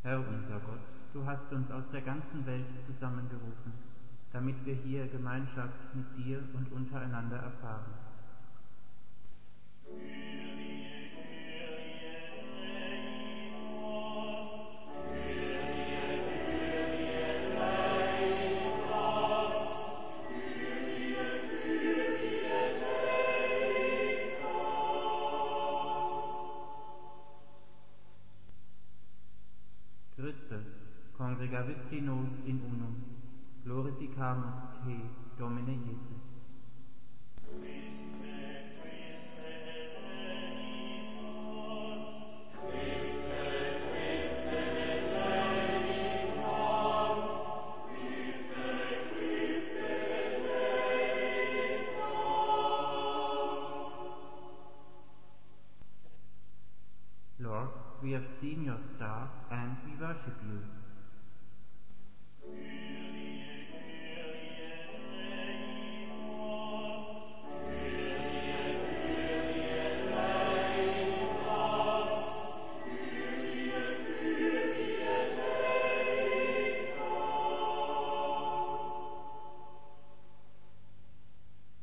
Herr unser Gott, du hast uns aus der ganzen Welt zusammengerufen, damit wir hier Gemeinschaft mit dir und untereinander erfahren. Christe, congregavisti nos in unum, glorificamus te, Domine Jesus. Christe, Christe, eleison. Christe, Christe, eleison. Christe, Christe, eleison. Lord, we have seen your star and we worship you.